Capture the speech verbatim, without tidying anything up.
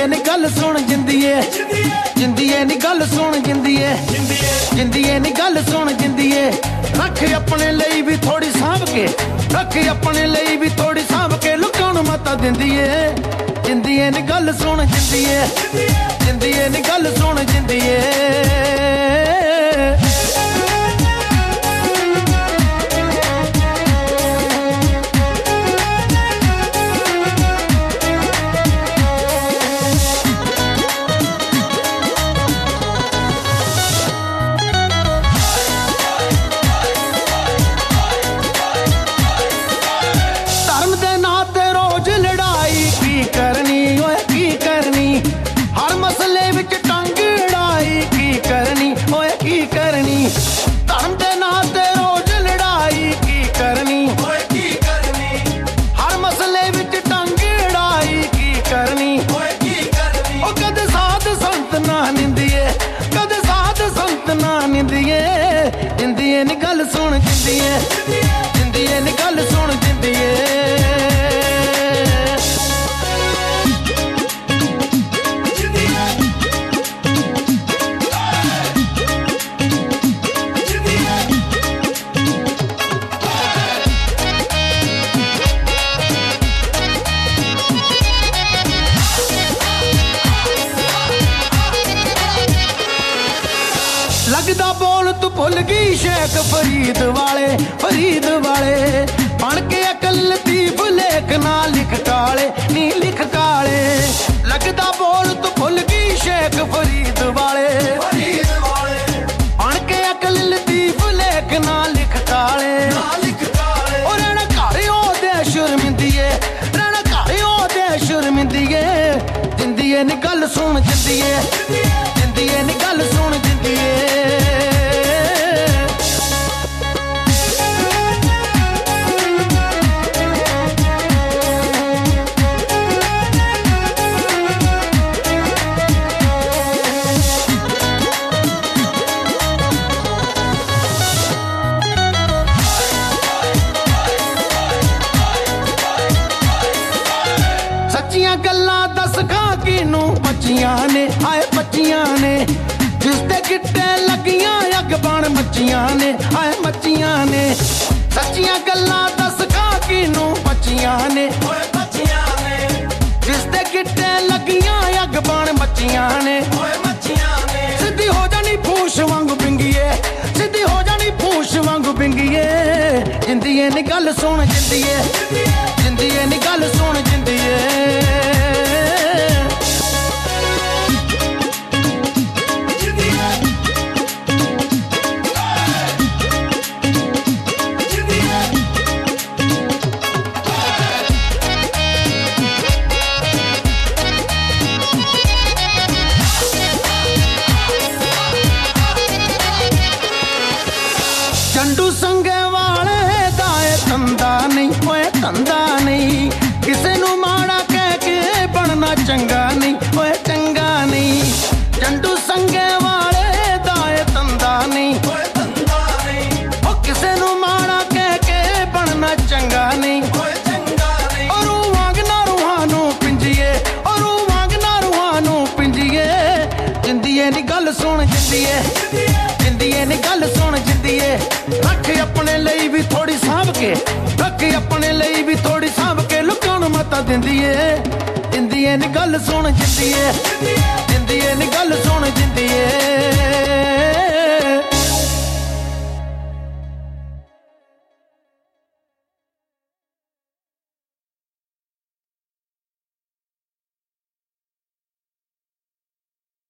जिंदीए नी गल सुन जिंदीए जिंदीए नी गल सुन जिंदीए जिंदीए नी गल सुन जिंदीए रख अपने लिए भी थोड़ी सांभ के रख अपने लिए भी थोड़ी सांभ के लुकां नूं मता दिंदीए जिंदीए नी गल सुन जिंदीए जिंदीए नी गल सुन जिंदीए जिंदीए नी गल सुन जिंदीए जिंदीए नी गल सुन जिंदीए लगदा बोल तू भुल गई शेख फरीद वाले फरीद वाले बन के अकल लतीफ लेख ना लिख काले नी लिख काले लगदा बोल तू भुल गई शेख फरीद वाले फरीद वाले बन के अकल लतीफ लेख ना लिख काले ना लिख काले और रहना घर ओदे शर्मिंदीए रहना घर ओदे शर्मिंदीए जिंदीए नी गल सुन जिंदीए जिंदीए नी गल सुन जिंदीए गल्लां दस खां किनू बच्चियां ने आए बच्चियां ने जिसते गिट्टे लगियां अग बन मच्छियां ने आए मच्छियां ने सच्चियां गल्लां दस खां किनू बच्चियां ने ओए बच्चियां ने जिसते गिट्टे लगियां अग बन मच्छियां ने ओए मच्छियां ने सिद्धी हो जानी पूछ वांगू पिंगीए सिद्धी हो जानी पूछ वांगू पिंगीए जिंदीए नी गल सुन जिंदीए जिंदीए नी गल सुन जिंदीए चंडू संगे वाले दाए धंधा नहीं ओए धंधा नहीं किसे नू माड़ा कह के बनना चंगा नहीं ओए चंगा नहीं चंडू संगे वाले दाए धंधा नहीं ओए धंधा नहीं ओ किसे नू माड़ा कह के बनना चंगा नहीं ओए चंगा नहीं और वांगना रूहानू पिंजिए और वांगना रूहानू पिंजिए जिंदीए नी गल सुन जिंदीए जिंदीए नी गल सुन जिंदीए रख अपने लिए भी थोड़ी सांभ के रख अपने लिए भी थोड़ी सांभ के लुकां नूं मता दिंदीए जिंदीए नी गल सुन जिंदीए जिंदीए नी गल सुन जिंदीए